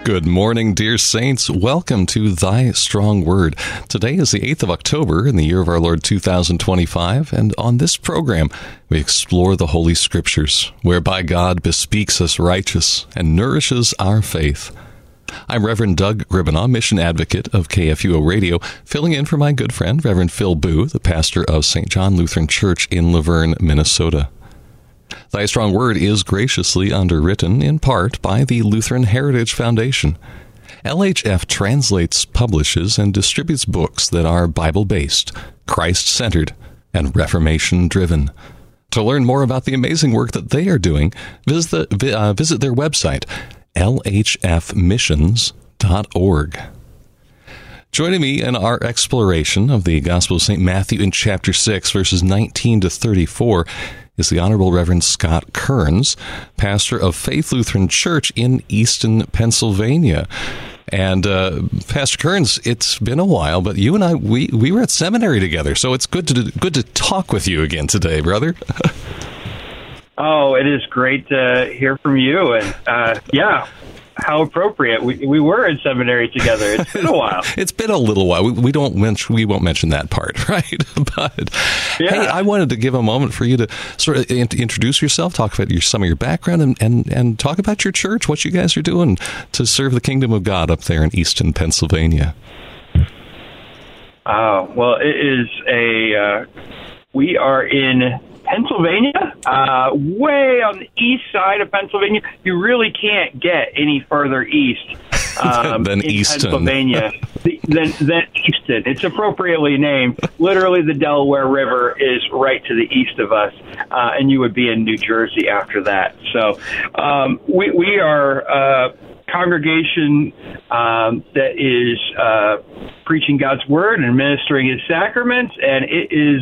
Good morning, dear saints. Welcome to Thy Strong Word. Today is the 8th of October in the year of our Lord 2025, and on this program, we explore the Holy Scriptures, whereby God bespeaks us righteous and nourishes our faith. I'm Reverend Doug Gribbenaw, mission advocate of KFUO Radio, filling in for my good friend, Reverend Phil Boo, the pastor of St. John Lutheran Church in Luverne, Minnesota. Thy Strong Word is graciously underwritten, in part, by the Lutheran Heritage Foundation. LHF translates, publishes, and distributes books that are Bible-based, Christ-centered, and Reformation-driven. To learn more about the amazing work that they are doing, visit their website, lhfmissions.org. Joining me in our exploration of the Gospel of St. Matthew in chapter 6, verses 19 to 34, is the Honorable Reverend Scott Kearns, pastor of Faith Lutheran Church in Easton, Pennsylvania. And Pastor Kearns, it's been a while, but you and I, we were at seminary together, so it's good to talk with you again today, brother. Oh, it is great to hear from you, and how appropriate. We were in seminary together. It's been a while. It's been a little while. We won't mention that part, right? But hey, I wanted to give a moment for you to sort of introduce yourself, talk about some of your background, and talk about your church, what you guys are doing to serve the kingdom of God up there in Easton, Pennsylvania. Well, it is we are in Pennsylvania, way on the east side of Pennsylvania. You really can't get any further east than Easton. Pennsylvania than Easton. It's appropriately named. Literally, the Delaware River is right to the east of us, and you would be in New Jersey after that. So we are a congregation that is preaching God's Word and ministering His sacraments, and it is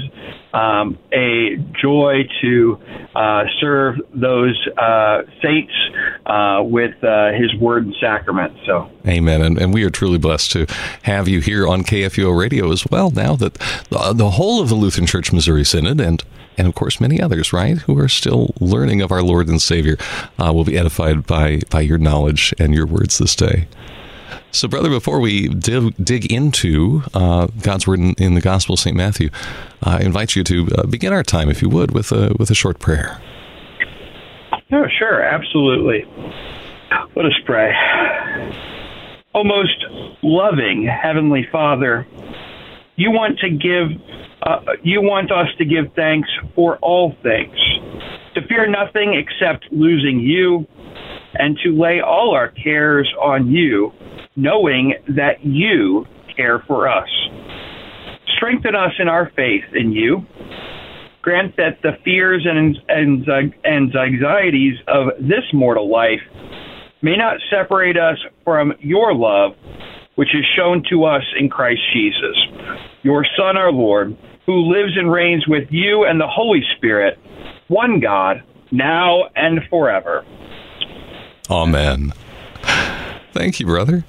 a joy to serve those saints with His Word and sacrament. So, amen. And we are truly blessed to have you here on KFUO Radio as well, now that the whole of the Lutheran Church Missouri Synod and of course many others, right, who are still learning of our Lord and Savior, will be edified by your knowledge and your words this day. So, brother, before we dig into God's Word in the Gospel of St. Matthew, I invite you to begin our time, if you would, with a short prayer. Oh, sure, absolutely. Let us pray. O most loving Heavenly Father, you want us to give thanks for all things, to fear nothing except losing you, and to lay all our cares on you, knowing that you care for us. Strengthen us in our faith in you. Grant that the fears and anxieties of this mortal life may not separate us from your love, which is shown to us in Christ Jesus, your Son, our Lord, who lives and reigns with you and the Holy Spirit, one God, now and forever. Amen. Thank you, brother.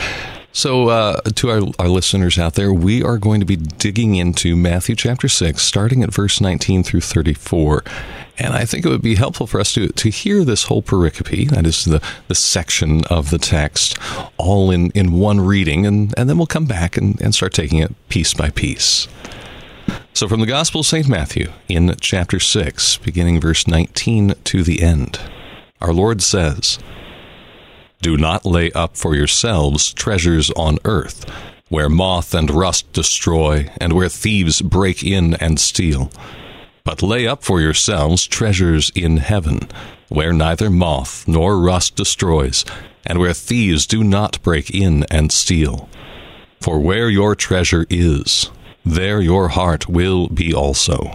So, to our listeners out there, we are going to be digging into Matthew chapter 6, starting at verse 19 through 34. And I think it would be helpful for us to hear this whole pericope, that is the section of the text, all in one reading, and then we'll come back and start taking it piece by piece. So from the Gospel of St. Matthew, in chapter 6, beginning verse 19 to the end, our Lord says, "Do not lay up for yourselves treasures on earth, where moth and rust destroy, and where thieves break in and steal. But lay up for yourselves treasures in heaven, where neither moth nor rust destroys, and where thieves do not break in and steal. For where your treasure is, there your heart will be also.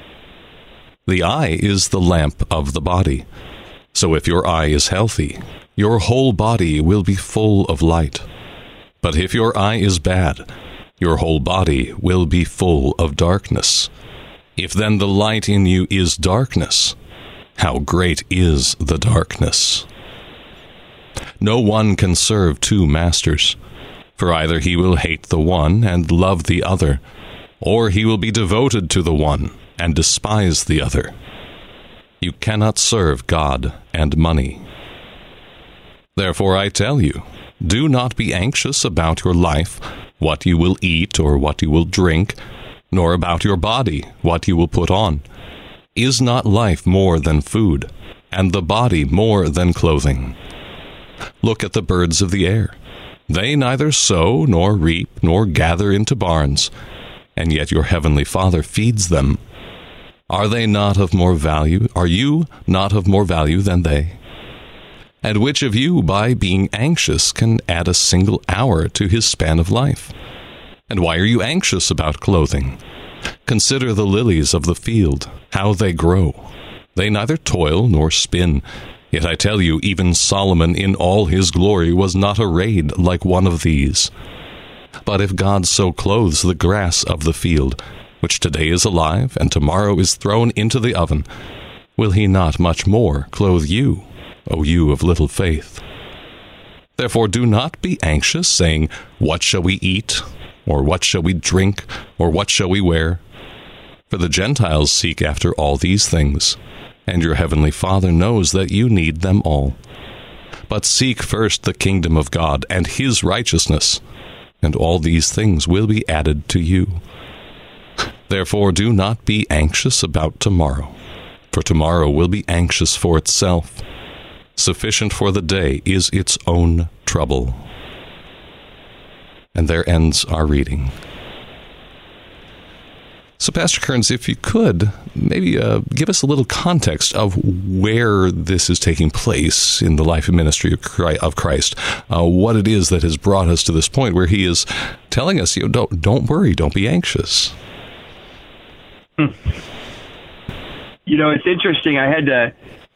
The eye is the lamp of the body. So if your eye is healthy, your whole body will be full of light. But if your eye is bad, your whole body will be full of darkness. If then the light in you is darkness, how great is the darkness? No one can serve two masters, for either he will hate the one and love the other, or he will be devoted to the one and despise the other. You cannot serve God and money. Therefore I tell you, Do not be anxious about your life, what you will eat or what you will drink, nor about your body, what you will put on. Is not life more than food, and the body more than clothing? Look at the birds of the air. They neither sow, nor reap, nor gather into barns, and yet your heavenly Father feeds them. Are they not of more value? Are you not of more value than they? And which of you, by being anxious, can add a single hour to his span of life? And why are you anxious about clothing? Consider the lilies of the field, how they grow. They neither toil nor spin. Yet I tell you, even Solomon in all his glory was not arrayed like one of these. But if God so clothes the grass of the field, which today is alive and tomorrow is thrown into the oven, will he not much more clothe you, O you of little faith? Therefore do not be anxious, saying, What shall we eat? Or what shall we drink? Or what shall we wear? For the Gentiles seek after all these things, and your heavenly Father knows that you need them all. But seek first the kingdom of God and his righteousness, and all these things will be added to you. Therefore do not be anxious about tomorrow, for tomorrow will be anxious for itself. Sufficient for the day is its own trouble. And there ends our reading. So, Pastor Kearns, if you could, maybe give us a little context of where this is taking place in the life and ministry of Christ, what it is that has brought us to this point where he is telling us, don't worry, don't be anxious. It's interesting. I had to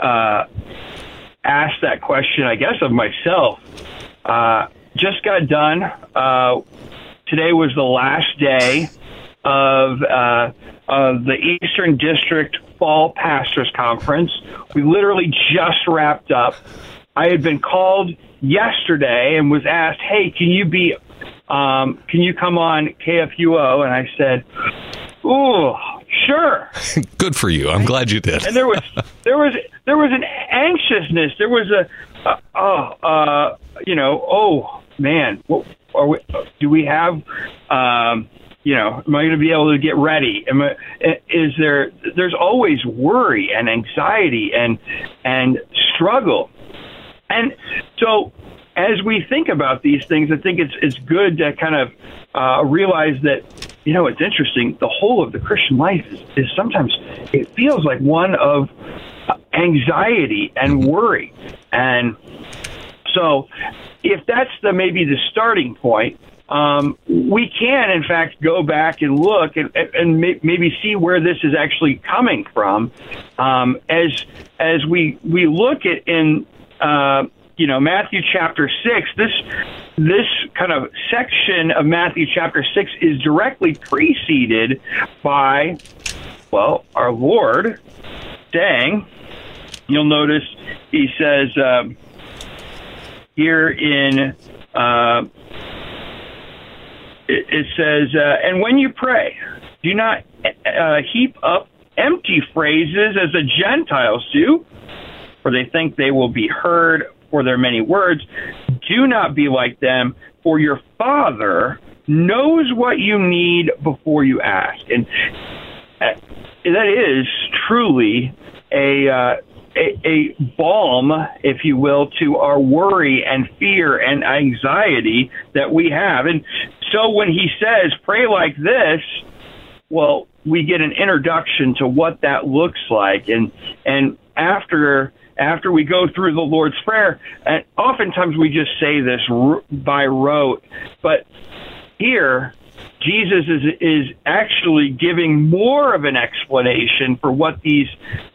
ask that question, I guess, of myself. Just got done. Today was the last day of the Eastern District Fall Pastors Conference. We literally just wrapped up. I had been called yesterday and was asked, "Hey, can you come on KFUO?" And I said, "Ooh, sure." Good for you. I'm glad you did. And there was an anxiousness. There was oh man, what are we? Do we have? Am I going to be able to get ready? There's always worry and anxiety and struggle. And so as we think about these things, I think it's good to kind of realize that, it's interesting. The whole of the Christian life is sometimes, it feels like one of anxiety and worry. And so if that's maybe the starting point, we can, in fact, go back and look and maybe see where this is actually coming from. As we look at in Matthew chapter 6, this kind of section of Matthew chapter 6 is directly preceded by, our Lord saying, you'll notice he says here in it says, and when you pray, do not heap up empty phrases as the Gentiles do, for they think they will be heard for their many words. Do not be like them, for your Father knows what you need before you ask. And that is truly a balm, if you will, to our worry and fear and anxiety that we have. And so when he says, pray like this, we get an introduction to what that looks like. And after we go through the Lord's Prayer, and oftentimes we just say this by rote, but here Jesus is actually giving more of an explanation for what these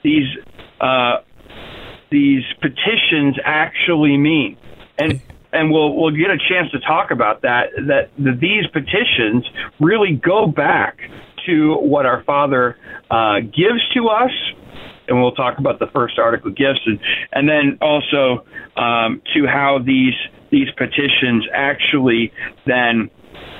petitions actually mean. And we'll get a chance to talk about that these petitions really go back to what our Father gives to us, and we'll talk about the first article gifts, and then also to how these petitions actually then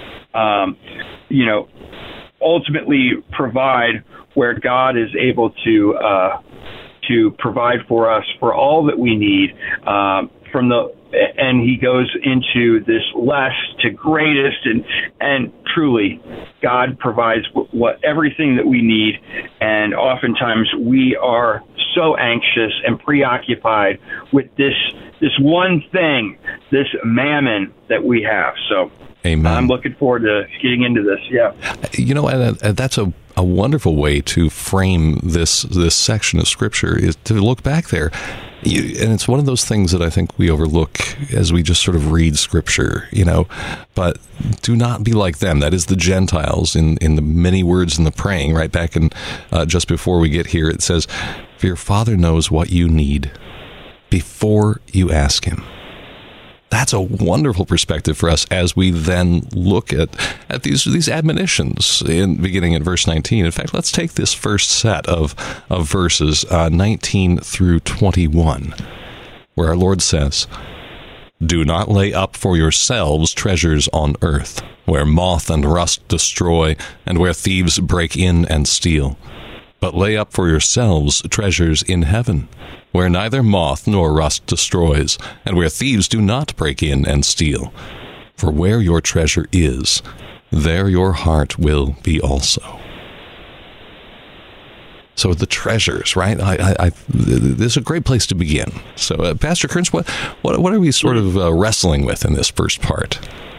ultimately provide where God is able to provide for us for all that we need and he goes into this less to greatest, and truly, God provides everything that we need, and oftentimes we are so anxious and preoccupied with this one thing, this mammon that we have. So, Amen. I'm looking forward to getting into this. Yeah, and that's a wonderful way to frame this section of Scripture, is to look back there. And it's one of those things that I think we overlook as we just sort of read Scripture, but do not be like them. That is the Gentiles in the many words in the praying. Right back in just before we get here, it says, "For your Father knows what you need before you ask Him." That's a wonderful perspective for us as we then look at these admonitions beginning in verse 19. In fact, let's take this first set of verses 19 through 21, where our Lord says, "Do not lay up for yourselves treasures on earth, where moth and rust destroy, and where thieves break in and steal. But lay up for yourselves treasures in heaven, where neither moth nor rust destroys, and where thieves do not break in and steal. For where your treasure is, there your heart will be also." So the treasures, right? This is a great place to begin. So, Pastor Kearns, what are we sort of wrestling with in this first part?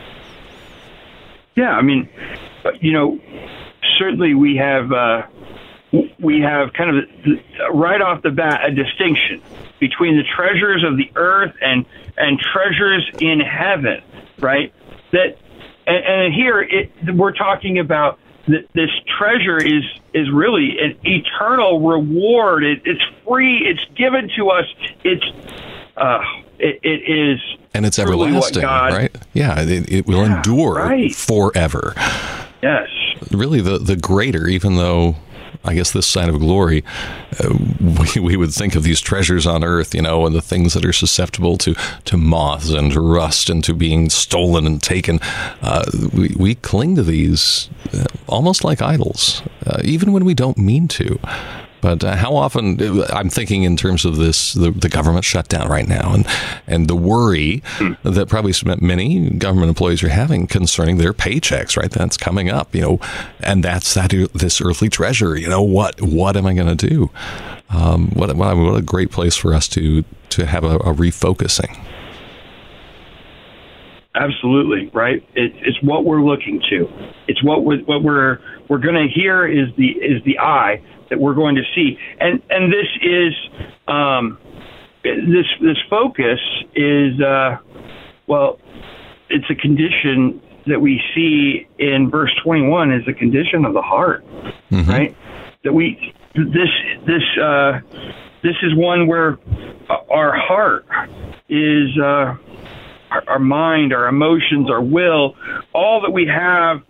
Yeah, I mean, certainly we have kind of right off the bat a distinction between the treasures of the earth and treasures in heaven, right? And here we're talking about that this treasure is really an eternal reward. It's free. It's given to us. It is, and it's everlasting, right? Yeah, it will endure forever. Yes, really, the greater, even though, I guess, this side of glory, we would think of these treasures on earth, and the things that are susceptible to moths and to rust and to being stolen and taken. We cling to these almost like idols, even when we don't mean to. But how often, I'm thinking in terms of the government shutdown right now, and the worry that probably many government employees are having concerning their paychecks, right? That's coming up, and that's this earthly treasure. What am I going to do? What a great place for us to have a refocusing. Absolutely, right. It's what we're looking to. It's what we're going to hear is the eye that we're going to see, and this is this focus is it's a condition that we see in verse 21 is a condition of the heart, right? That this is one where our heart is our mind, our emotions, our will, all that we have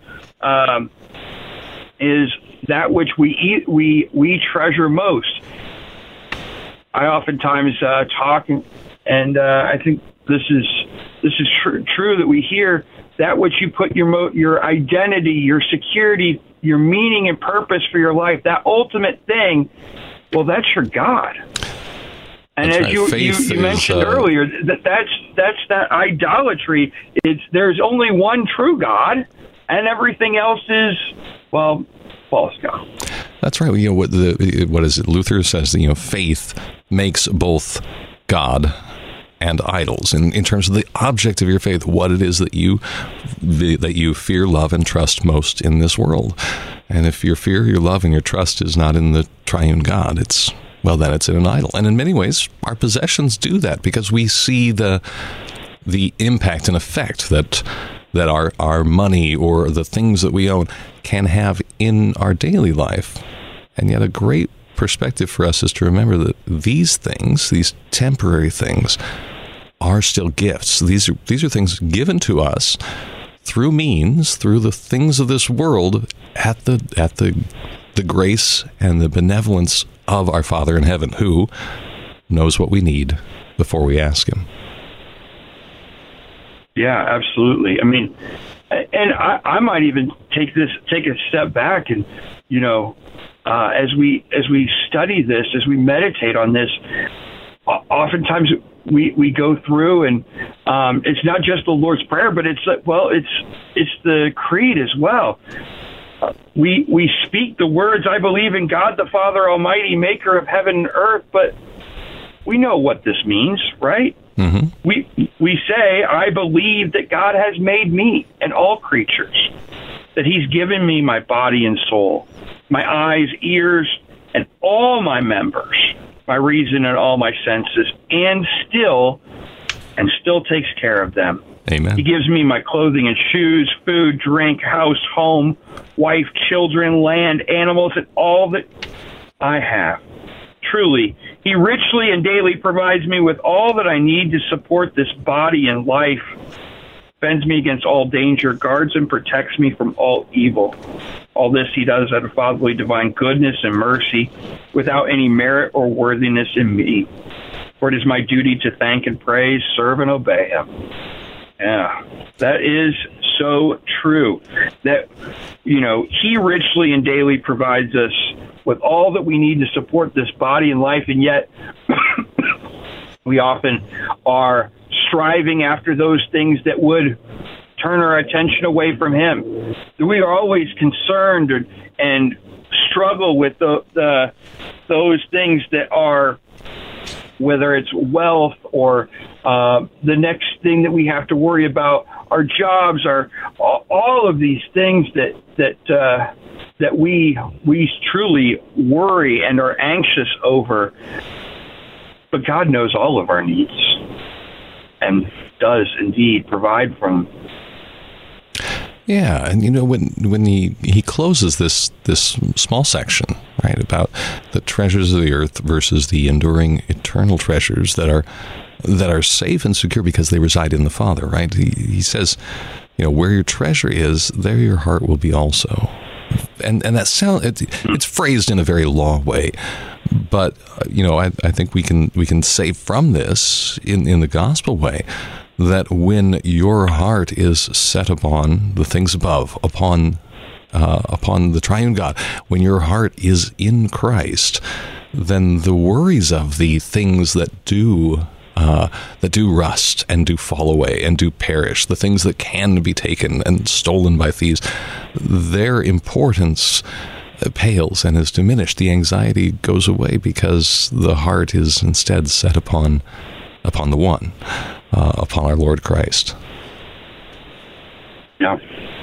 is that which we treasure most. I oftentimes talk, and I think this is true that we hear that which you put your identity, your security, your meaning and purpose for your life, that ultimate thing. Well, that's your God. And as you mentioned earlier, that's that idolatry. There's only one true God, and everything else is false God. That's right. What is it? Luther says that faith makes both God and idols. In terms of the object of your faith, what it is that you fear, love, and trust most in this world. And if your fear, your love, and your trust is not in the triune God, then it's in an idol. And in many ways, our possessions do that because we see the impact and effect that our money or the things that we own can have in our daily life. And yet a great perspective for us is to remember that these things, these temporary things, are still gifts. These are things given to us through the things of this world at the grace and the benevolence of our Father in heaven, who knows what we need before we ask Him. Yeah, absolutely. I mean, and I might even take a step back, and as we study this, as we meditate on this, oftentimes we go through, and it's not just the Lord's Prayer, but it's the creed as well. We speak the words, I believe in God the Father Almighty, maker of heaven and earth, but we know what this means, right? Mm-hmm. We say, I believe that God has made me and all creatures, that he's given me my body and soul, my eyes, ears, and all my members, my reason and all my senses, and still takes care of them. Amen. He gives me my clothing and shoes, food, drink, house, home, wife, children, land, animals, and all that I have. Truly, he richly and daily provides me with all that I need to support this body and life, defends me against all danger, guards and protects me from all evil. All this he does out of fatherly divine goodness and mercy, without any merit or worthiness in me. For it is my duty to thank and praise, serve and obey him. Yeah, that is so true. That, he richly and daily provides us with all that we need to support this body and life, and yet we often are striving after those things that would turn our attention away from him. We are always concerned and struggle with those things that are, whether it's wealth or the next thing that we have to worry about, our jobs, all of these things that we truly worry and are anxious over. But God knows all of our needs and does indeed provide for them. Yeah, and when he closes this small section, right, about the treasures of the earth versus the enduring eternal treasures that are safe and secure because they reside in the Father, right? He says, where your treasure is, there your heart will be also. And that it's phrased in a very law way, but I think we can say from this in the gospel way that when your heart is set upon the things above, upon the triune God, when your heart is in Christ, then the worries of the things that do rust and do fall away and do perish, the things that can be taken and stolen by thieves, their importance pales and is diminished. The anxiety goes away because the heart is instead set upon the one, upon our Lord Christ. Yeah.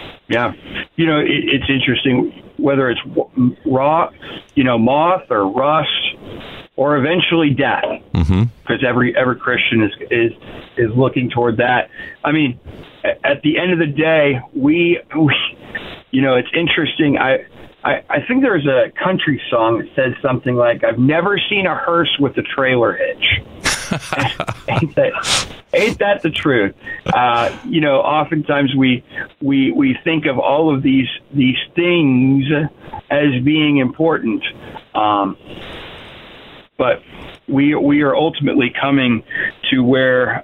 It's interesting whether it's raw, moth or rust, or eventually death, because every Christian is looking toward that. I mean, at the end of the day, we it's interesting. I think there's a country song that says something like, "I've never seen a hearse with a trailer hitch." Ain't that the truth? Oftentimes we think of all of these things as being important, but we are ultimately coming to where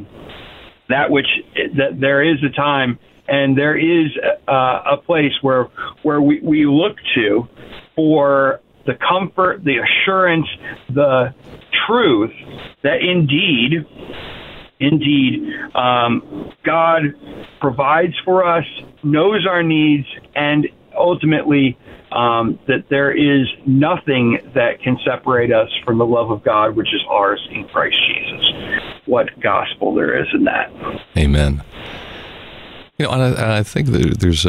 that there is a time and there is a place where we look to for the comfort, the assurance, the truth that indeed, God provides for us, knows our needs, and ultimately that there is nothing that can separate us from the love of God, which is ours in Christ Jesus. What gospel there is in that. Amen. And I think there's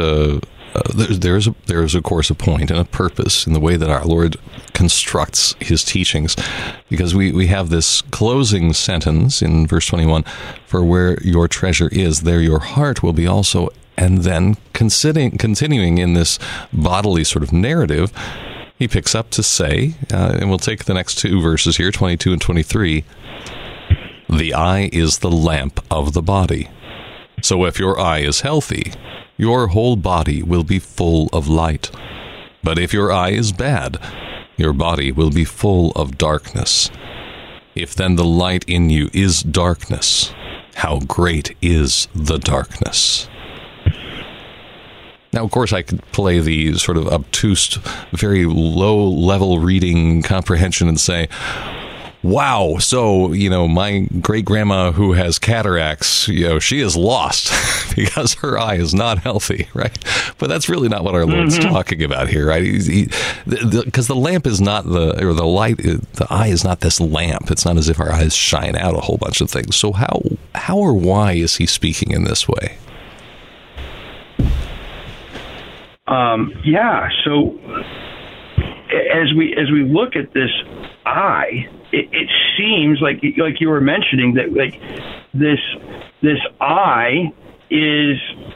of course a point and a purpose in the way that our Lord constructs his teachings, because we have this closing sentence in verse 21, "For where your treasure is, there your heart will be also." And then continuing in this bodily sort of narrative, he picks up to say, and we'll take the next two verses here, 22 and 23, "The eye is the lamp of the body. So if your eye is healthy, your whole body will be full of light. But if your eye is bad, your body will be full of darkness. If then the light in you is darkness, how great is the darkness?" Now, of course, I could play the sort of obtuse, very low-level reading comprehension and say, wow, so, my great grandma who has cataracts, she is lost because her eye is not healthy, right? But that's really not what our Lord's talking about here, right? Because the lamp is not the light, the eye is not this lamp. It's not as if our eyes shine out a whole bunch of things. So how or why is he speaking in this way? So as we look at this eye, it seems like you were mentioning that this eye is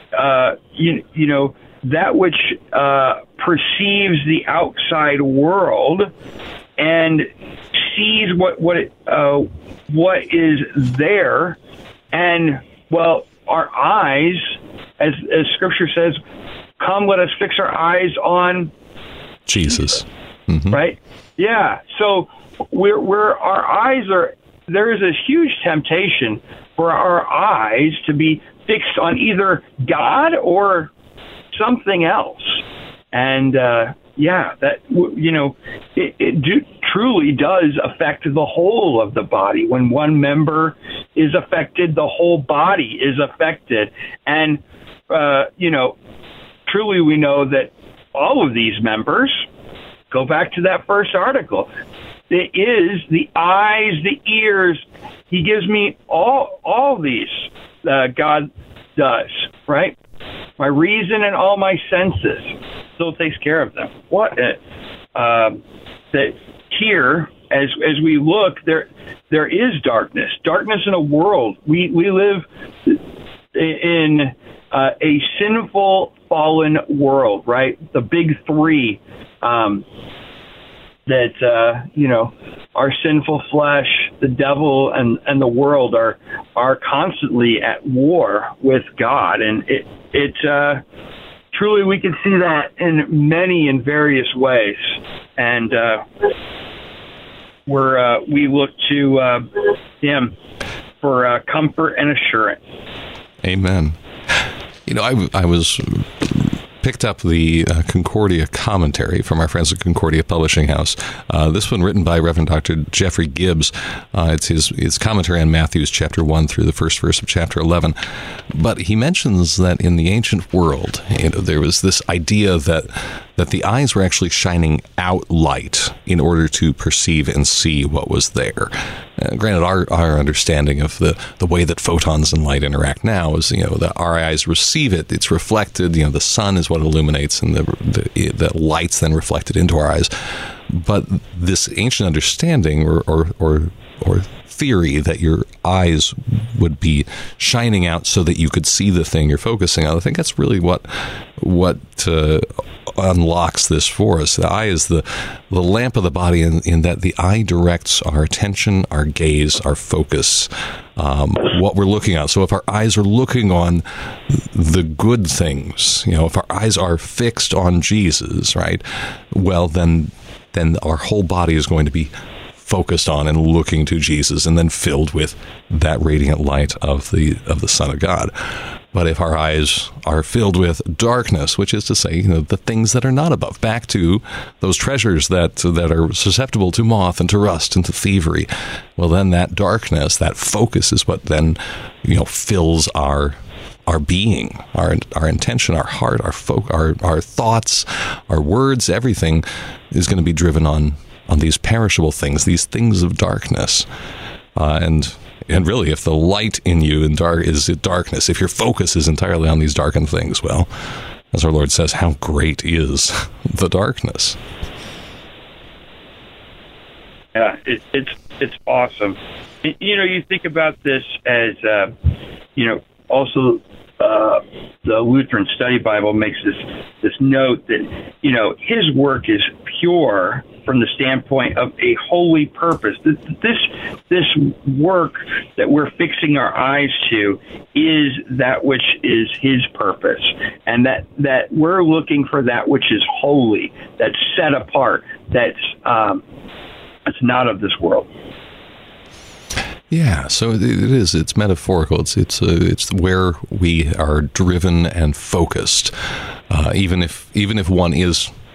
that which perceives the outside world and sees what is there, and our eyes, as Scripture says, come, let us fix our eyes on Jesus. Mm-hmm. Right? Yeah. So where our eyes are, there is a huge temptation for our eyes to be fixed on either God or something else. And it truly does affect the whole of the body. When one member is affected, the whole body is affected. And truly we know that all of these members, go back to that first article, it is the eyes, the ears. He gives me all these, God does, right? My reason and all my senses still takes care of them. That here, as we look, there is darkness in a world. We live in a sinful, fallen world, right? The big three, our sinful flesh, the devil, and the world are constantly at war with God, and it truly we can see that in many and various ways, and we look to Him for comfort and assurance. Amen. I was picked up the Concordia commentary from our friends at Concordia Publishing House. This one written by Reverend Dr. Jeffrey Gibbs. It's his commentary on Matthew's chapter 1 through the first verse of chapter 11. But he mentions that in the ancient world, there was this idea that the eyes were actually shining out light in order to perceive and see what was there. Granted, our understanding of the way that photons and light interact now is, that our eyes receive it, it's reflected, the sun is what illuminates, and the light's then reflected into our eyes. But this ancient understanding or theory that your eyes would be shining out so that you could see the thing you're focusing on, I think that's really what unlocks this for us. The eye is the lamp of the body in that the eye directs our attention, our gaze, our focus, what we're looking at. So if our eyes are looking on the good things, if our eyes are fixed on Jesus, right, well, then our whole body is going to be focused on and looking to Jesus, and then filled with that radiant light of the Son of God. But if our eyes are filled with darkness, which is to say, the things that are not above, back to those treasures that are susceptible to moth and to rust and to thievery, well, then that darkness, that focus is what then, fills our being, our intention, our heart, our thoughts, our words, everything is going to be driven on these perishable things, these things of darkness. And really, if the light in you is darkness, if your focus is entirely on these darkened things, well, as our Lord says, how great is the darkness? Yeah, it's awesome. You think about this as, also the Lutheran Study Bible makes this note that, his work is pure from the standpoint of a holy purpose. This work that we're fixing our eyes to is that which is his purpose, and that we're looking for that which is holy, that's set apart, that's not of this world. Yeah, so it is. It's metaphorical. It's where we are driven and focused. Even if one is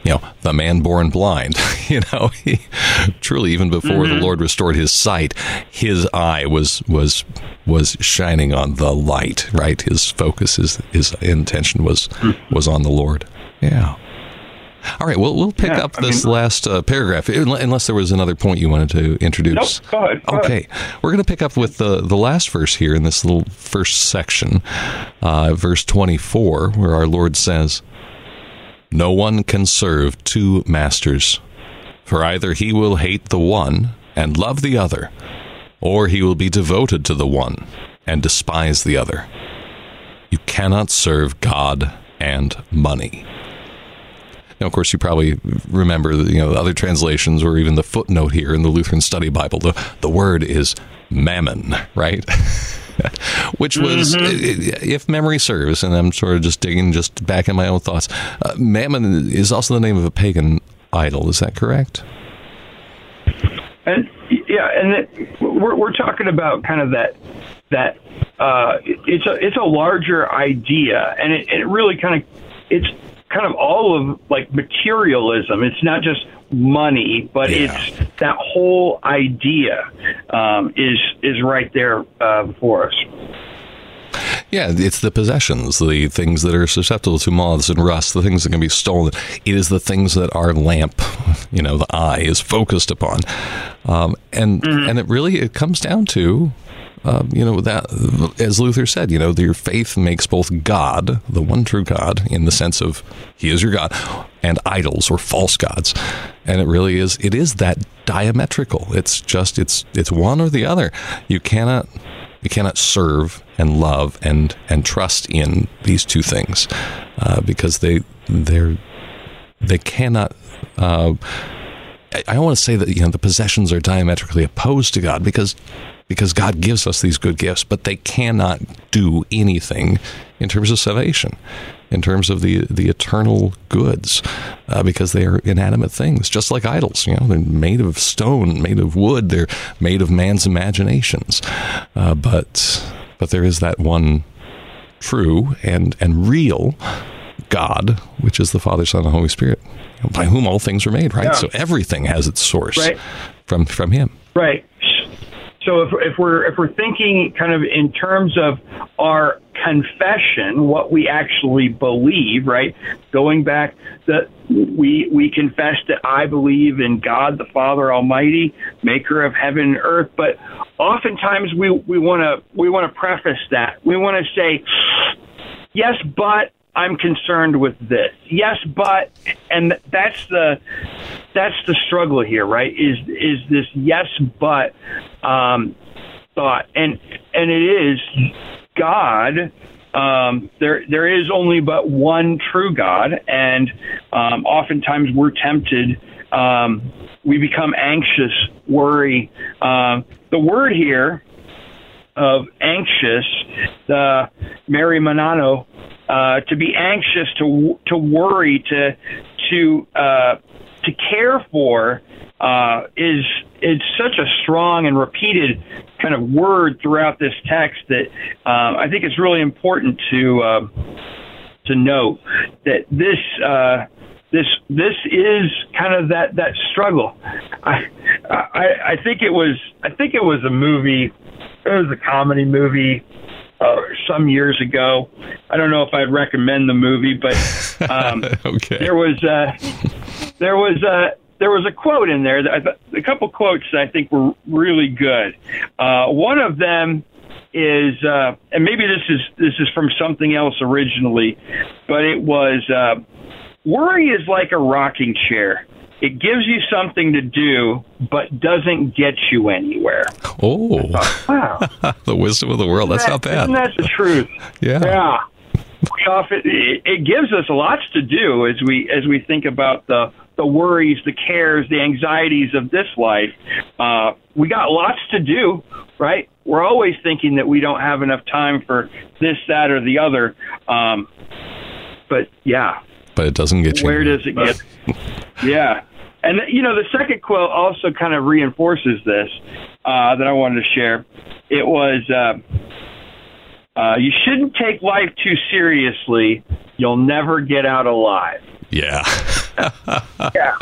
the man born blind. He truly, even before the Lord restored his sight, his eye was shining on the light, right? His focus, his intention was on the Lord. Yeah. All right, we'll pick up this last paragraph, unless there was another point you wanted to introduce. Nope, go ahead. Okay, we're going to pick up with the last verse here in this little first section, verse 24, where our Lord says, "No one can serve two masters, for either he will hate the one and love the other, or he will be devoted to the one and despise the other. You cannot serve God and money." Now, of course, you probably remember the other translations, or even the footnote here in the Lutheran Study Bible. The word is mammon, right? Which was, if memory serves, and I'm sort of just digging just back in my own thoughts, mammon is also the name of a pagan idol. Is that correct? And we're talking about kind of that it's a larger idea, and it really it's kind of all of like materialism. It's not just money, but it's that whole idea is right there for us. Yeah, it's the possessions, the things that are susceptible to moths and rust, the things that can be stolen. It is the things that our lamp, the eye, is focused upon. And it comes down to, that, as Luther said, your faith makes both God, the one true God, in the sense of He is your God, and idols or false gods. And it is that diametrical. It's just, it's one or the other. You cannot serve and love and trust in these two things, because they cannot. I don't want to say that the possessions are diametrically opposed to God, because God gives us these good gifts, but they cannot do anything in terms of salvation, in terms of the eternal goods, because they are inanimate things, just like idols. They're made of stone, made of wood, they're made of man's imaginations. But there is that one true and real God, which is the Father, Son, and Holy Spirit, by whom all things are made, right? Yeah. So everything has its source from Him. Right. So if we're thinking kind of in terms of our confession, what we actually believe, right? Going back, that we confess that I believe in God the Father Almighty, Maker of heaven and earth. But oftentimes we want to preface that. We want to say, yes, but I'm concerned with this. Yes, but, and that's the struggle here, right? Is this yes, but thought, and it is God. There is only but one true God, and oftentimes we're tempted. We become anxious, worry. The word here of anxious, the Mary Manano. To be anxious, to worry, to care for, is such a strong and repeated kind of word throughout this text that I think it's really important to note that this is kind of that struggle. I think it was a movie. It was a comedy movie. Some years ago. I don't know if I'd recommend the movie, but okay. There was a quote in there, a couple quotes that I think were really good. One of them is, and maybe this is from something else originally, but it was, worry is like a rocking chair. It gives you something to do, but doesn't get you anywhere. Oh, wow! The wisdom of the world. That's not bad. Isn't that the truth? Yeah. It gives us lots to do as we think about the worries, the cares, the anxieties of this life. We got lots to do, right? We're always thinking that we don't have enough time for this, that, or the other. But it doesn't get you. Where does it get? Yeah. And, the second quote also kind of reinforces this that I wanted to share. It was, you shouldn't take life too seriously. You'll never get out alive. Yeah. Yeah.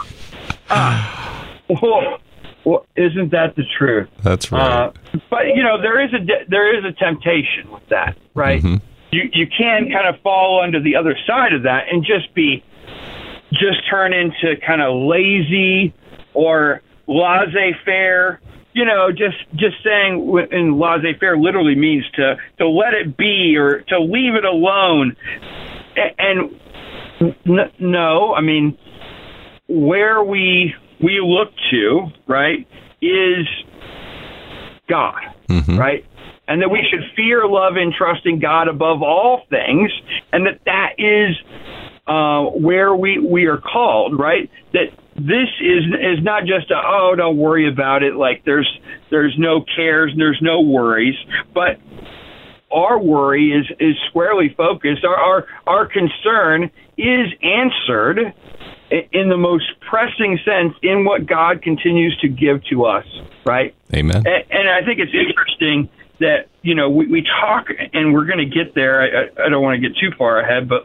Well, isn't that the truth? That's right. But there is a temptation with that, right? Mm-hmm. You can kind of fall under the other side of that and just turn into kind of lazy or laissez-faire. Just saying, in laissez-faire literally means to let it be or to leave it alone. And no, I mean, where we look to, right, is God, mm-hmm. right? And that we should fear, love, and trust in God above all things, and that is where we are called, right? That this is not just don't worry about it, like there's no cares, there's no worries, but our worry is squarely focused. Our concern is answered in the most pressing sense in what God continues to give to us, right? Amen. And I think it's interesting that, we talk, and we're going to get there. I don't want to get too far ahead, but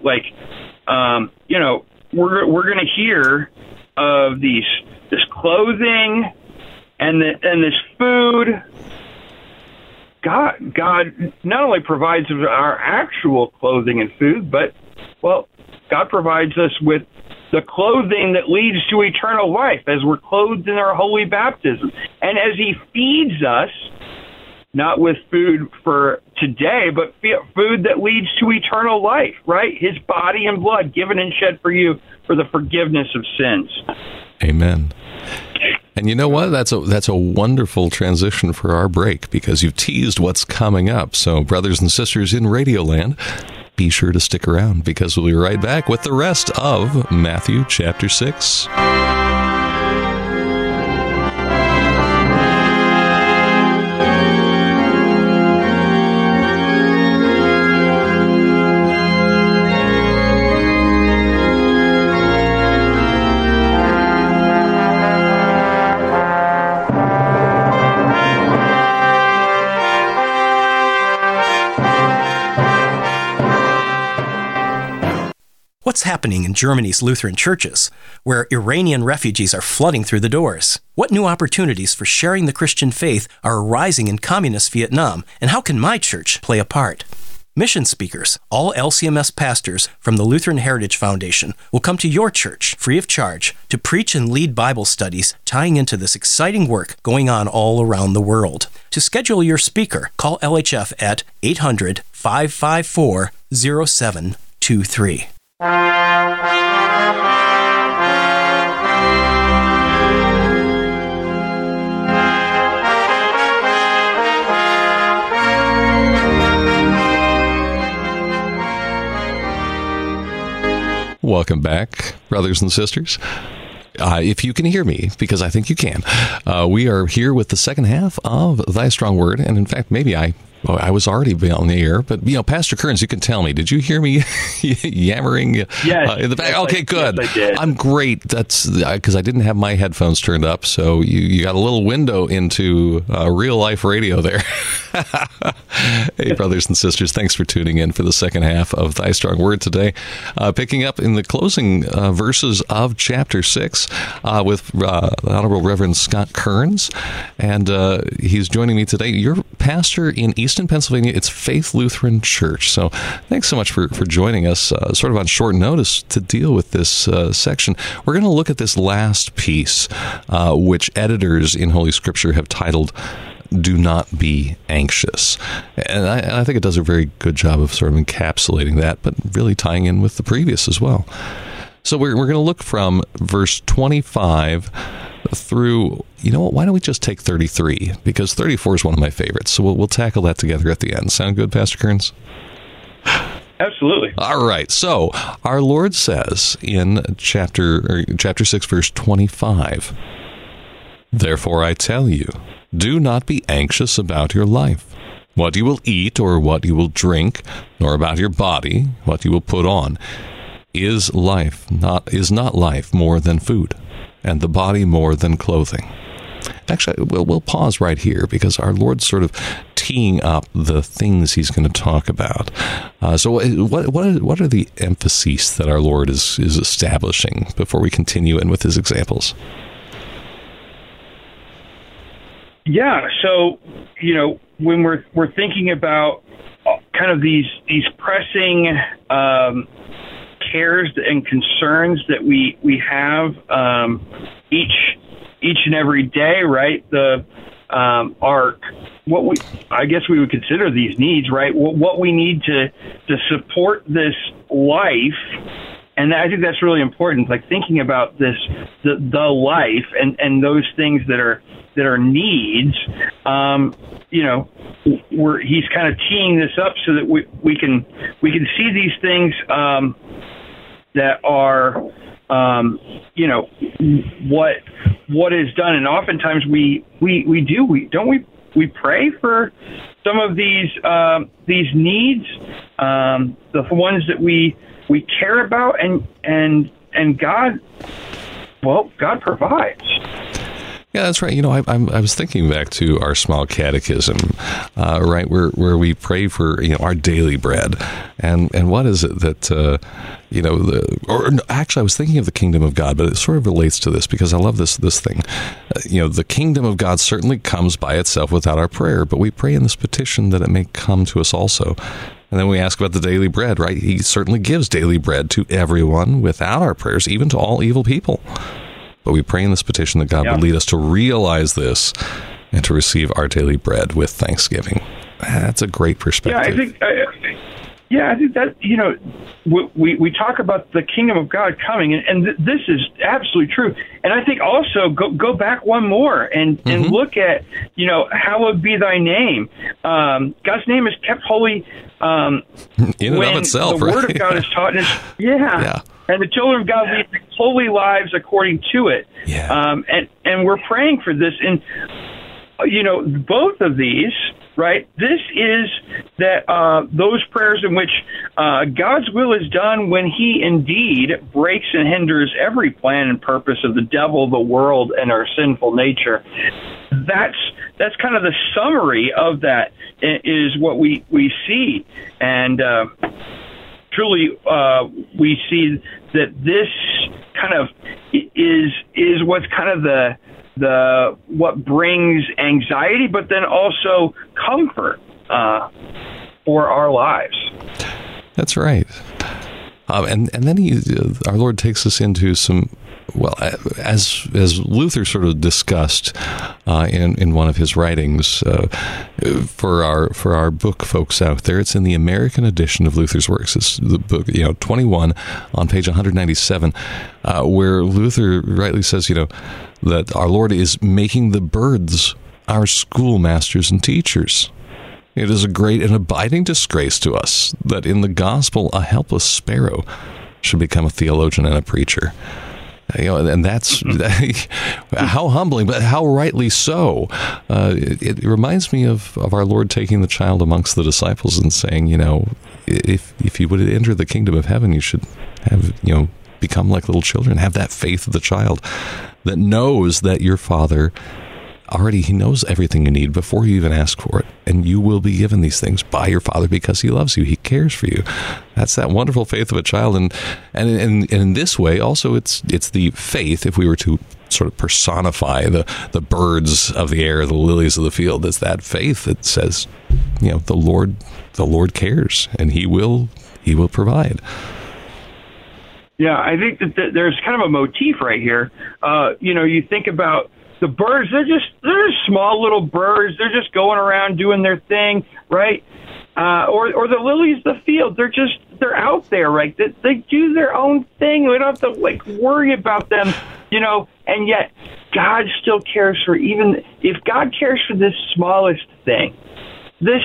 we're going to hear of this clothing and this food. God not only provides our actual clothing and food, but, God provides us with the clothing that leads to eternal life as we're clothed in our holy baptism. And as he feeds us, not with food for today, but food that leads to eternal life, right? His body and blood given and shed for you for the forgiveness of sins. Amen. And you know what? That's a wonderful transition for our break, because you've teased what's coming up. So, brothers and sisters in Radioland, be sure to stick around, because we'll be right back with the rest of Matthew chapter 6. What's happening in Germany's Lutheran churches, where Iranian refugees are flooding through the doors? What new opportunities for sharing the Christian faith are arising in communist Vietnam, and how can my church play a part? Mission speakers, all LCMS pastors from the Lutheran Heritage Foundation, will come to your church free of charge to preach and lead Bible studies tying into this exciting work going on all around the world. To schedule your speaker, call LHF at 800-554-0723. Welcome back, brothers and sisters. If you can hear me, because I think you can, we are here with the second half of Thy Strong Word. And in fact, maybe I was already on the air, but Pastor Kearns, you can tell me. Did you hear me yammering in the back? Okay, good. Yes, I did. I'm great. That's because I didn't have my headphones turned up, so you got a little window into real life radio there. Hey, brothers and sisters, thanks for tuning in for the second half of Thy Strong Word today. Picking up in the closing verses of chapter 6 with the Honorable Reverend Scott Kearns, and he's joining me today. You're pastor in Easton, Pennsylvania. It's Faith Lutheran Church. So thanks so much for joining us sort of on short notice to deal with this section. We're going to look at this last piece, which editors in Holy Scripture have titled, "Do Not Be Anxious." And I think it does a very good job of sort of encapsulating that, but really tying in with the previous as well. So we're going to look from verse 25 through, why don't we just take 33? Because 34 is one of my favorites. So we'll tackle that together at the end. Sound good, Pastor Kearns? Absolutely. All right. So our Lord says in chapter 6, verse 25, "Therefore I tell you, do not be anxious about your life, what you will eat or what you will drink, nor about your body, what you will put on. Is not life more than food, and the body more than clothing? Actually, we'll pause right here because our Lord's sort of teeing up the things he's going to talk about. So what are the emphases that our Lord is establishing before we continue in with his examples? Yeah, so, when we're thinking about kind of these pressing cares and concerns that we have each and every day, right? I guess we would consider these needs, right? What we need to support this life. And I think that's really important, like thinking about the life and those things that are needs. He's kind of teeing this up so that we can see these things that are what is done, and oftentimes we pray for some of these needs, the ones that we care about, and God provides. Yeah, that's right. I was thinking back to our small catechism, right, where we pray for our daily bread, and what is it that actually I was thinking of the kingdom of God, but it sort of relates to this because I love this thing. The kingdom of God certainly comes by itself without our prayer, but we pray in this petition that it may come to us also. And then we ask about the daily bread, right? He certainly gives daily bread to everyone without our prayers, even to all evil people. But we pray in this petition that God would lead us to realize this and to receive our daily bread with thanksgiving. That's a great perspective. I think that, we talk about the kingdom of God coming, and this is absolutely true. And I think also go back one more and look at, hallowed be thy name. God's name is kept holy in and of itself, the right? word of God is taught. Yeah. And the children of God lead holy lives according to it. Yeah. And we're praying for this. And, both of these, right, this is that those prayers in which God's will is done when he indeed breaks and hinders every plan and purpose of the devil, the world, and our sinful nature. That's kind of the summary of that is what we see. And truly, we see that this kind of is what's kind of the what brings anxiety, but then also comfort for our lives. That's right. And then our Lord takes us into some. Well, as Luther sort of discussed in one of his writings for our book folks out there, it's in the American edition of Luther's works. It's the book 21 on page 197, where Luther rightly says that our Lord is making the birds our schoolmasters and teachers. It is a great and abiding disgrace to us that in the gospel a helpless sparrow should become a theologian and a preacher. And that's how humbling, but how rightly so. It reminds me of our Lord taking the child amongst the disciples and saying, if you would enter the kingdom of heaven, you should have, become like little children, have that faith of the child that knows that your Father he knows everything you need before you even ask for it. And you will be given these things by your Father because he loves you. He cares for you. That's that wonderful faith of a child. And in this way, also, it's the faith, if we were to sort of personify the birds of the air, the lilies of the field, it's that faith that says, the Lord cares and he will provide. Yeah, I think that there's kind of a motif right here. You think about the birds, they're just small little birds. They're just going around doing their thing, right? Or the lilies of the field, they're out there, right? They do their own thing. We don't have to worry about them, and yet God still cares for, even if God cares for this smallest thing, this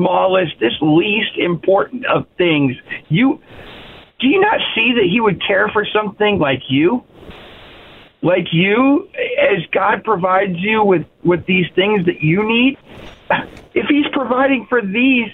least important of things, do you not see that he would care for something like you? Like you, as God provides you with these things that you need, if he's providing for these,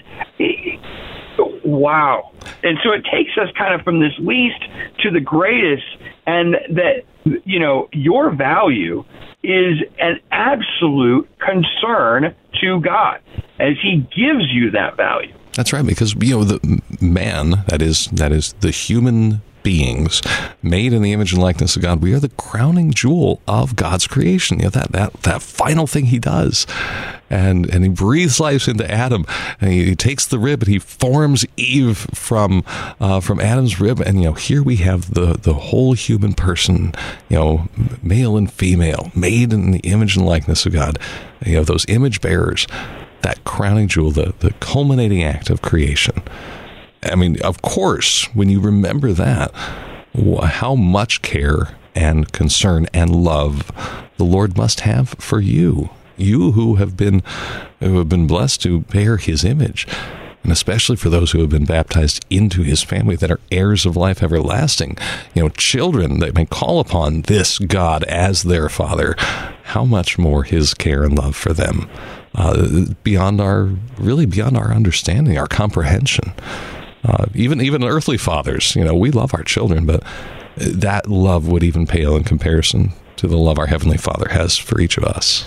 wow. And so it takes us kind of from this least to the greatest, and that, your value is an absolute concern to God as he gives you that value. That's right, because the man, that is the human beings made in the image and likeness of God, we are the crowning jewel of God's creation. That final thing he does, and he breathes life into Adam, and he takes the rib and he forms Eve from Adam's rib, and here we have the whole human person, male and female, made in the image and likeness of God. Those image bearers, that crowning jewel, the culminating act of creation. I mean, of course, when you remember that, how much care and concern and love the Lord must have for you who have been blessed to bear his image, and especially for those who have been baptized into his family, that are heirs of life everlasting, children that may call upon this God as their Father. How much more his care and love for them, beyond our understanding, our comprehension. Even earthly fathers, we love our children, but that love would even pale in comparison to the love our Heavenly Father has for each of us.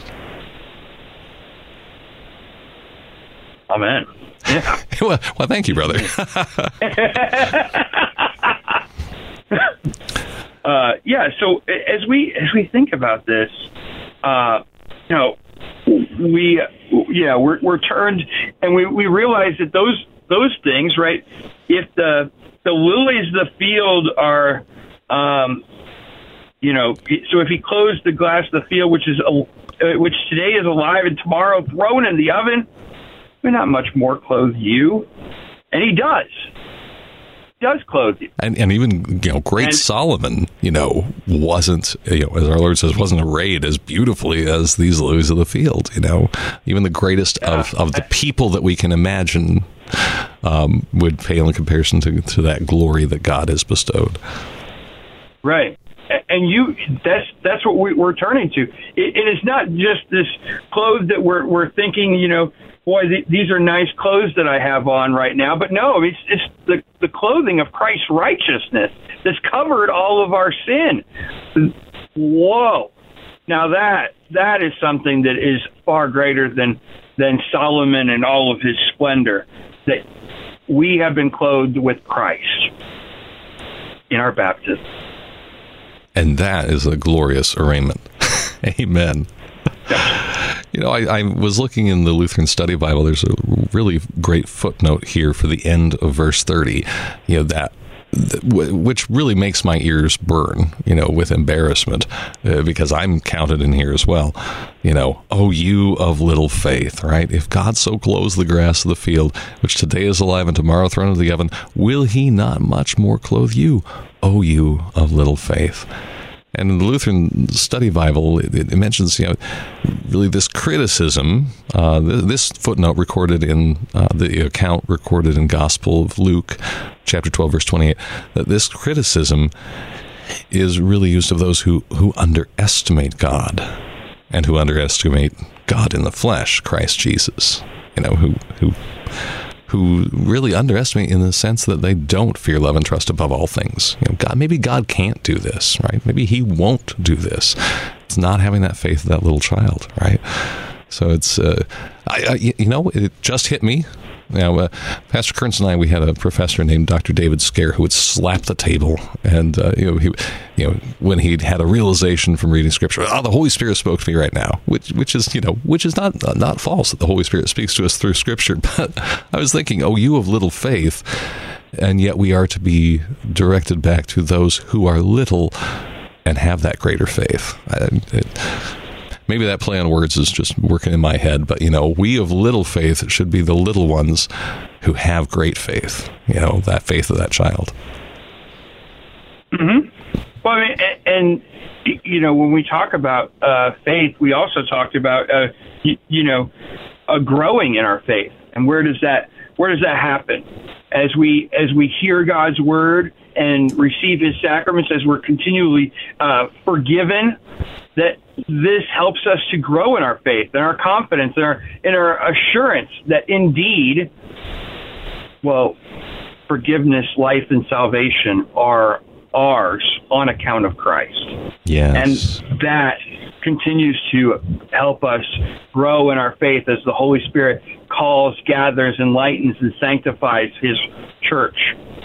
Amen. Yeah. well, thank you, brother. So as we think about this, we're turned, and we realize that those things, right? If the lilies of the field are, so if he closed the glass of the field, which today is alive and tomorrow thrown in the oven, will not much more clothe you? And he does. He does clothe you. And even great Solomon, wasn't, as our Lord says, wasn't arrayed as beautifully as these lilies of the field. Even the greatest of the people that we can imagine would pale in comparison to that glory that God has bestowed. Right. And that's what we're turning to. It is not just this clothes that we're thinking, boy, these are nice clothes that I have on right now. But no, it's the clothing of Christ's righteousness that's covered all of our sin. Whoa. Now that is something that is far greater than Solomon and all of his splendor, that we have been clothed with Christ in our baptism. And that is a glorious arraignment. Amen. I was looking in the Lutheran Study Bible. There's a really great footnote here for the end of verse 30, which really makes my ears burn, with embarrassment, because I'm counted in here as well. Oh, you of little faith, right? If God so clothes the grass of the field, which today is alive and tomorrow thrown into the oven, will he not much more clothe you, oh, you of little faith? And in the Lutheran Study Bible, it mentions, really this criticism, this footnote recorded in the account recorded in Gospel of Luke, chapter 12, verse 28, that this criticism is really used of those who underestimate God, and who underestimate God in the flesh, Christ Jesus, who really underestimate in the sense that they don't fear, love, and trust above all things. Maybe God can't do this, right? Maybe he won't do this. It's not having that faith of that little child, right? So it's, it just hit me. Pastor Kearns and I, we had a professor named Dr. David Scare who would slap the table, and when he'd had a realization from reading Scripture, the Holy Spirit spoke to me right now, which is not false that the Holy Spirit speaks to us through Scripture. But I was thinking, you of little faith, and yet we are to be directed back to those who are little and have that greater faith. Maybe that play on words is just working in my head, but, we of little faith should be the little ones who have great faith, that faith of that child. Mm-hmm. Well, when we talk about faith, we also talked about, growing in our faith. And where does that happen? As we hear God's word and receive his sacraments, as we're continually forgiven, that this helps us to grow in our faith and our confidence and our assurance that indeed, forgiveness, life, and salvation are ours on account of Christ. Yes. And continues to help us grow in our faith as the Holy Spirit calls, gathers, enlightens, and sanctifies His church.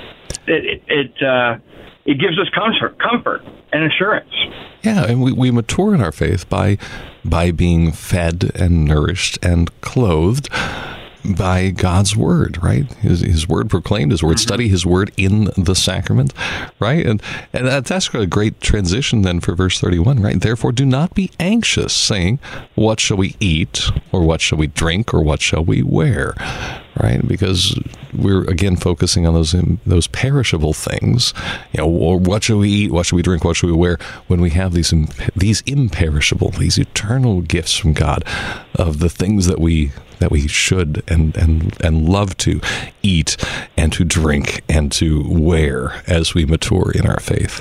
It gives us comfort and assurance. Yeah, and we mature in our faith by being fed and nourished and clothed by God's word, right? His word proclaimed, His word study, His word in the sacrament, right? And that's a great transition then for verse 31, right? Therefore, do not be anxious, saying, what shall we eat, or what shall we drink, or what shall we wear, right? Because we're again focusing on those perishable things, or what shall we eat, what shall we drink, what shall we wear, when we have these imperishable, these eternal gifts from God of the things that we should and love to eat and to drink and to wear as we mature in our faith.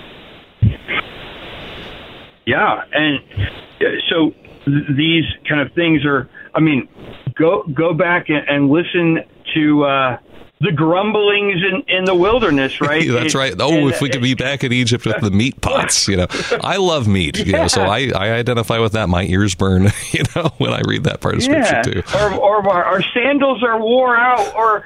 Yeah, and so these kind of things are, go back and listen to the grumblings in the wilderness, right? That's right. If we could be back in Egypt with the meat pots, I love meat, so I identify with that. My ears burn, when I read that part of Scripture too. Or our sandals are wore out, or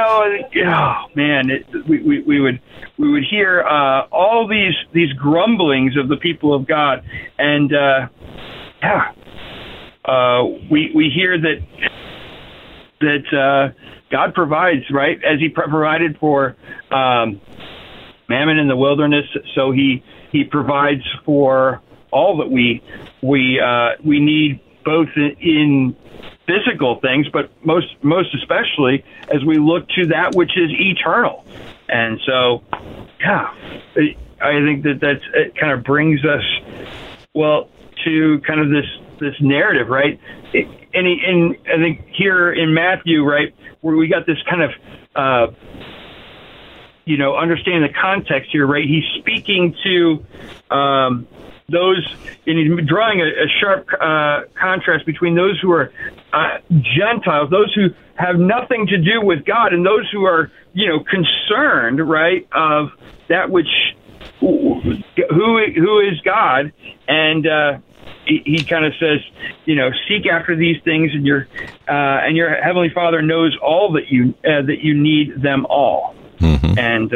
we would hear all these grumblings of the people of God, and we hear that God provides, right? As He provided for mammon in the wilderness, so He provides for all that we need, both in physical things, but most especially as we look to that which is eternal. And so, I think that it kind of brings us, to kind of this narrative, right? And I think here in Matthew, right, where we got this kind of, understanding the context here, right? He's speaking to those, and he's drawing a sharp contrast between those who are Gentiles, those who have nothing to do with God, and those who are, concerned, right, of that which, who is God, and he kind of says, seek after these things, and your Heavenly Father knows all that you need them all. Mm-hmm. And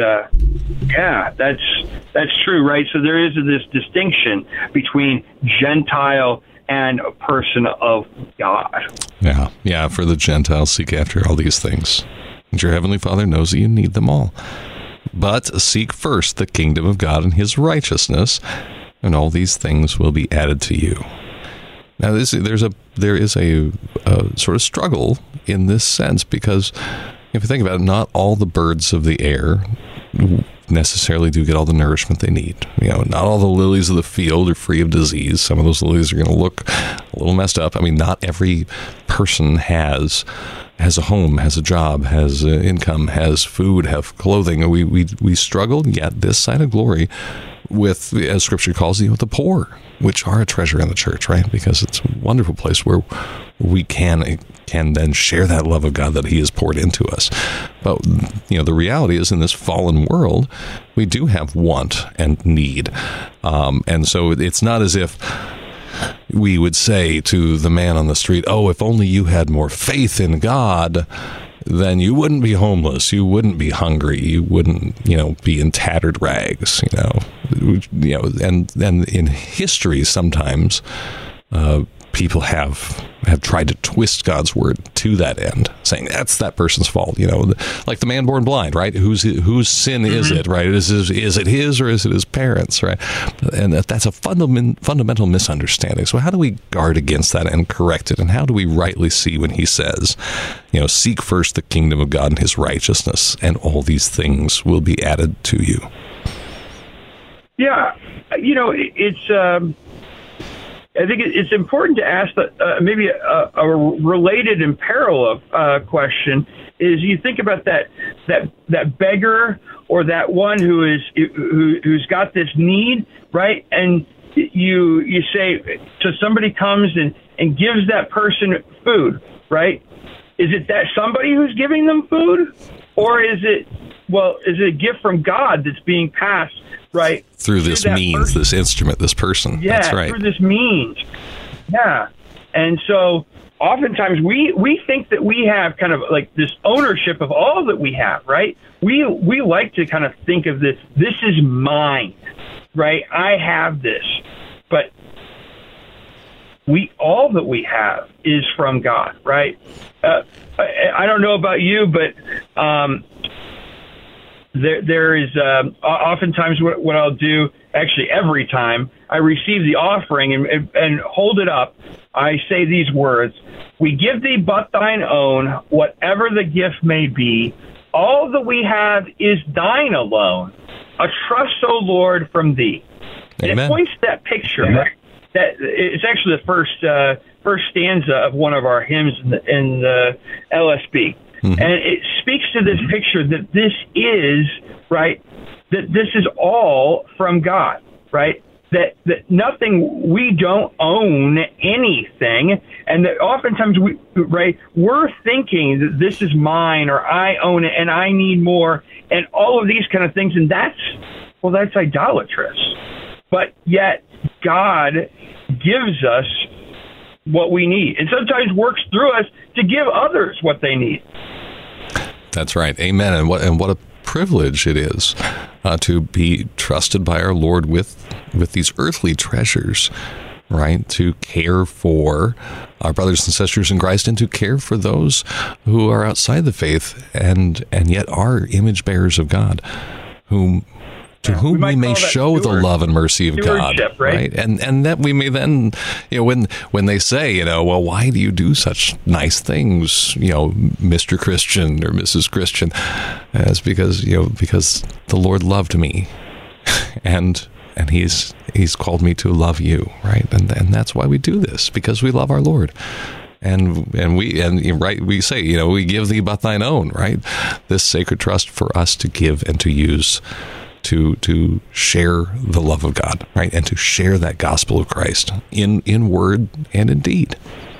that's true, right? So there is this distinction between Gentile and a person of God. Yeah. For the Gentiles, seek after all these things, and your Heavenly Father knows that you need them all. But seek first the kingdom of God and His righteousness, and all these things will be added to you. Now, there is a sort of struggle in this sense, because if you think about it, not all the birds of the air necessarily do get all the nourishment they need. Not all the lilies of the field are free of disease. Some of those lilies are going to look a little messed up. Not every person has a home, has a job, has income, has food, have clothing. We struggle, yet this side of glory, with, as Scripture calls the poor, which are a treasure in the church, right? Because it's a wonderful place where we can then share that love of God that He has poured into us. But the reality is, in this fallen world, we do have want and need, and so it's not as if we would say to the man on the street, if only you had more faith in God, then you wouldn't be homeless, you wouldn't be hungry, you wouldn't, be in tattered rags, and in history sometimes people have tried to twist God's word to that end, saying that's that person's fault, like the man born blind, right? Whose sin is it, right? Is it his, or is it his parents, right? And that's a fundamental misunderstanding. So how do we guard against that and correct it? And how do we rightly see when He says, seek first the kingdom of God and His righteousness, and all these things will be added to you? Yeah, it's I think it's important to ask maybe a related and parallel question. Is you think about that beggar, or that one who's got this need, right? And you say, so somebody comes and gives that person food, right? Is it that somebody who's giving them food? Or is it a gift from God that's being passed, right? Through this means, this instrument, this person. Yeah, that's right. Through this means. Yeah. And so oftentimes we think that we have kind of like this ownership of all that we have, right? We like to kind of think of this is mine, right? I have this. But all that we have is from God, right? I don't know about you, but there is oftentimes what I'll do, actually every time I receive the offering and hold it up, I say these words: "We give thee but thine own, whatever the gift may be. All that we have is thine alone. A trust, O Lord, from thee." Amen. And it points to that picture. Right? That it's actually the first stanza of one of our hymns in the LSB. Mm-hmm. And it speaks to this picture that this is, right, that this is all from God, right? That nothing, we don't own anything, and that oftentimes we're thinking that this is mine, or I own it and I need more, and all of these kind of things, and that's idolatrous. But yet God gives us what we need, and sometimes works through us to give others what they need. That's right. Amen. And what a privilege it is to be trusted by our Lord with these earthly treasures, right? To care for our brothers and sisters in Christ, and to care for those who are outside the faith and yet are image bearers of God, to whom we may show the love and mercy of God, right? And that we may then, when they say, well, why do you do such nice things, Mr. Christian or Mrs. Christian? It's because the Lord loved me, and He's called me to love you, right? And that's why we do this, because we love our Lord. And we say, we give thee but thine own, right? This sacred trust for us to give and to use, to share the love of God, right? And to share that gospel of Christ in word and in deed.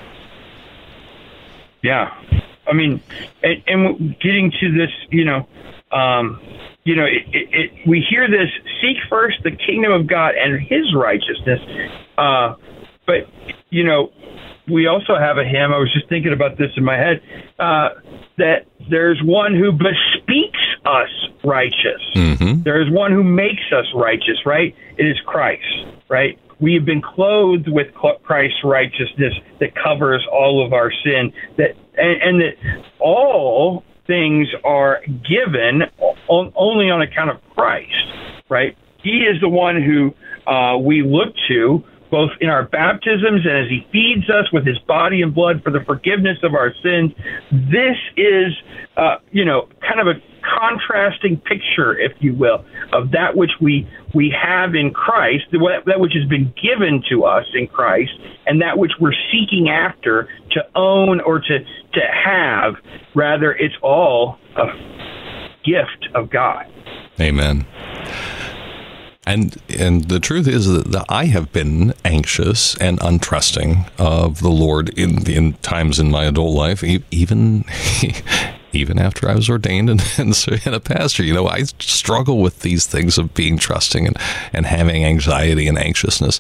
Yeah. I mean, and getting to this, we hear this: seek first the kingdom of God and His righteousness. But we also have a hymn. I was just thinking about this in my head, that there's one who bespeaks us righteous. Mm-hmm. There is one who makes us righteous, right? It is Christ, right? We have been clothed with Christ's righteousness that covers all of our sin, that all things are given only on account of Christ, right? He is the one who we look to, both in our baptisms and as He feeds us with His body and blood for the forgiveness of our sins. This is, kind of a contrasting picture, if you will, of that which we have in Christ, that which has been given to us in Christ, and that which we're seeking after to own or to have. Rather, it's all a gift of God. Amen. And the truth is that I have been anxious and untrusting of the Lord in times in my adult life, even after I was ordained and a pastor. I struggle with these things of being trusting and having anxiety and anxiousness.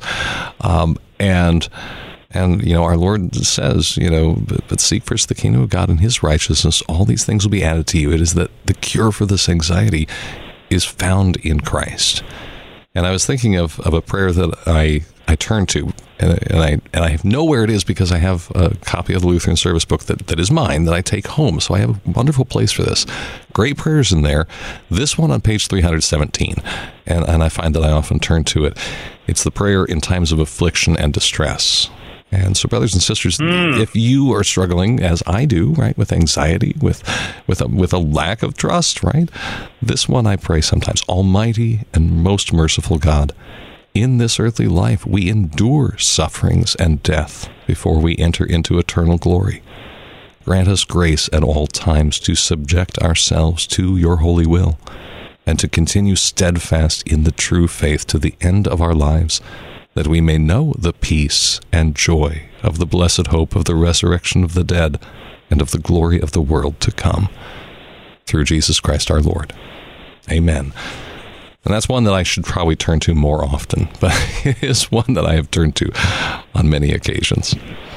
And our Lord says, but seek first the kingdom of God and His righteousness. All these things will be added to you. It is that the cure for this anxiety is found in Christ. And I was thinking of a prayer that I turn to, and I know where it is because I have a copy of the Lutheran Service Book that is mine that I take home. So I have a wonderful place for this. Great prayers in there. This one on page 317, and I find that I often turn to it. It's the prayer in times of affliction and distress. And so, brothers and sisters, if you are struggling, as I do, right, with anxiety, with a lack of trust, right, this one I pray sometimes: Almighty and most merciful God, in this earthly life we endure sufferings and death before we enter into eternal glory. Grant us grace at all times to subject ourselves to your holy will, and to continue steadfast in the true faith to the end of our lives, that we may know the peace and joy of the blessed hope of the resurrection of the dead and of the glory of the world to come. Through Jesus Christ our Lord. Amen. And that's one that I should probably turn to more often, but it is one that I have turned to on many occasions.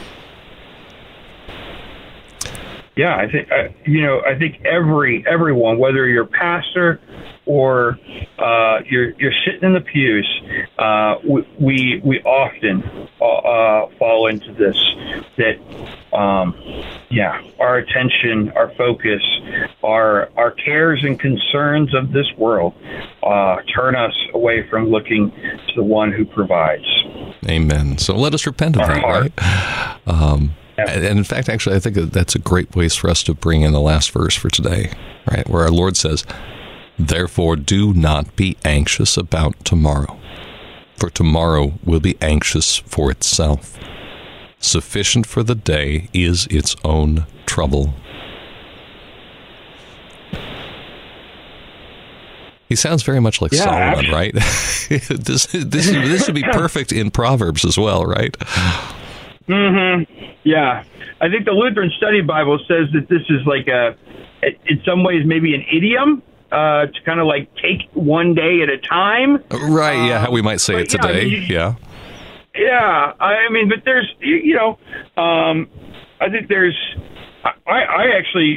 Yeah, I think I think everyone, whether you're a pastor or you're sitting in the pews, we often fall into this. That our attention, our focus, our cares and concerns of this world turn us away from looking to the one who provides. Amen. So let us repent of that, right? And in fact, actually, I think that's a great place for us to bring in the last verse for today, right? Where our Lord says, "Therefore do not be anxious about tomorrow, for tomorrow will be anxious for itself. Sufficient for the day is its own trouble." He sounds very much like Solomon, right? This would be perfect in Proverbs as well, right? Mm-hmm. Yeah. I think the Lutheran Study Bible says that this is like in some ways, maybe an idiom to kind of like take one day at a time. Right. Yeah. How we might say it today. Yeah. Yeah. I mean, but there's, I think there's, I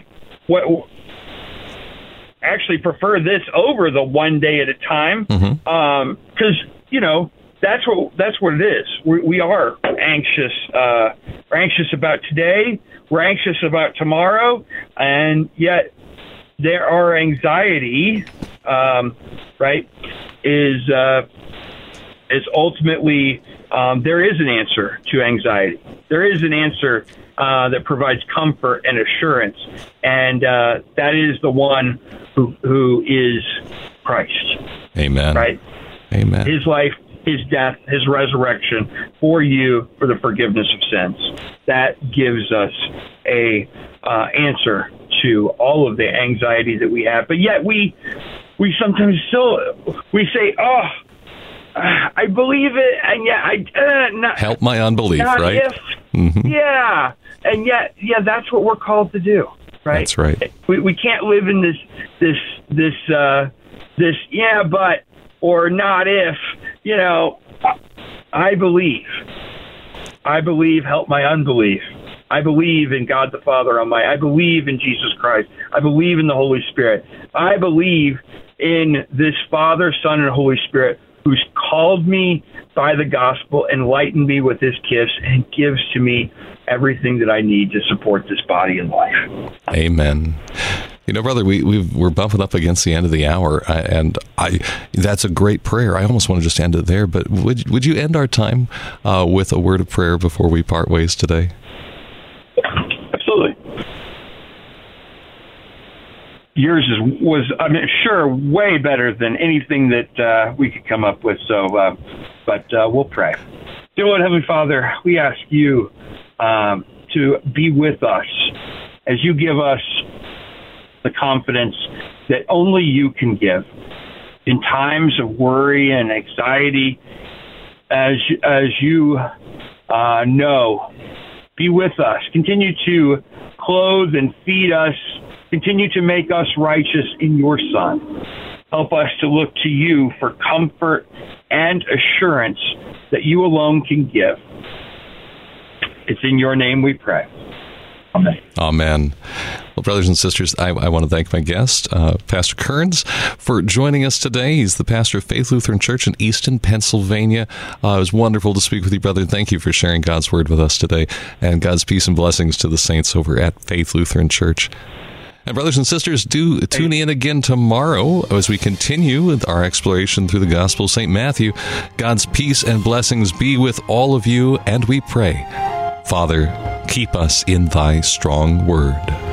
actually prefer this over the one day at a time. Mm-hmm. Because, that's what it is. We are anxious. We're anxious about today. We're anxious about tomorrow, and yet our anxiety, right, is ultimately there is an answer to anxiety. There is an answer that provides comfort and assurance, and that is the one who is Christ. Amen. Right. Amen. His life, his death, his resurrection for you for the forgiveness of sins. That gives us a answer to all of the anxiety that we have. But yet we sometimes still say, "Oh, I believe it," and yet help my unbelief, right? Mm-hmm. Yeah, and yet that's what we're called to do, right? That's right. We can't live in this but or not if. I believe, help my unbelief. I believe in God the Father Almighty. I believe in Jesus Christ. I believe in the Holy Spirit. I believe in this Father, Son, and Holy Spirit who's called me by the gospel, enlightened me with his gifts, and gives to me everything that I need to support this body and life. Amen. Brother, we're bumping up against the end of the hour, and that's a great prayer. I almost want to just end it there, but would you end our time with a word of prayer before we part ways today? Absolutely. Yours was, sure, way better than anything that we could come up with. So, but we'll pray. Dear Lord, Heavenly Father, we ask you to be with us as you give us the confidence that only you can give in times of worry and anxiety. As you know, be with us. Continue to clothe and feed us. Continue to make us righteous in your Son. Help us to look to you for comfort and assurance that you alone can give. It's in your name we pray. Amen. Amen. Well, brothers and sisters, I want to thank my guest, Pastor Kearns, for joining us today. He's the pastor of Faith Lutheran Church in Easton, Pennsylvania. It was wonderful to speak with you, brother. Thank you for sharing God's word with us today, and God's peace and blessings to the saints over at Faith Lutheran Church. And brothers and sisters, do tune in again tomorrow as we continue with our exploration through the Gospel of St. Matthew. God's peace and blessings be with all of you, and we pray, Father, keep us in thy strong word.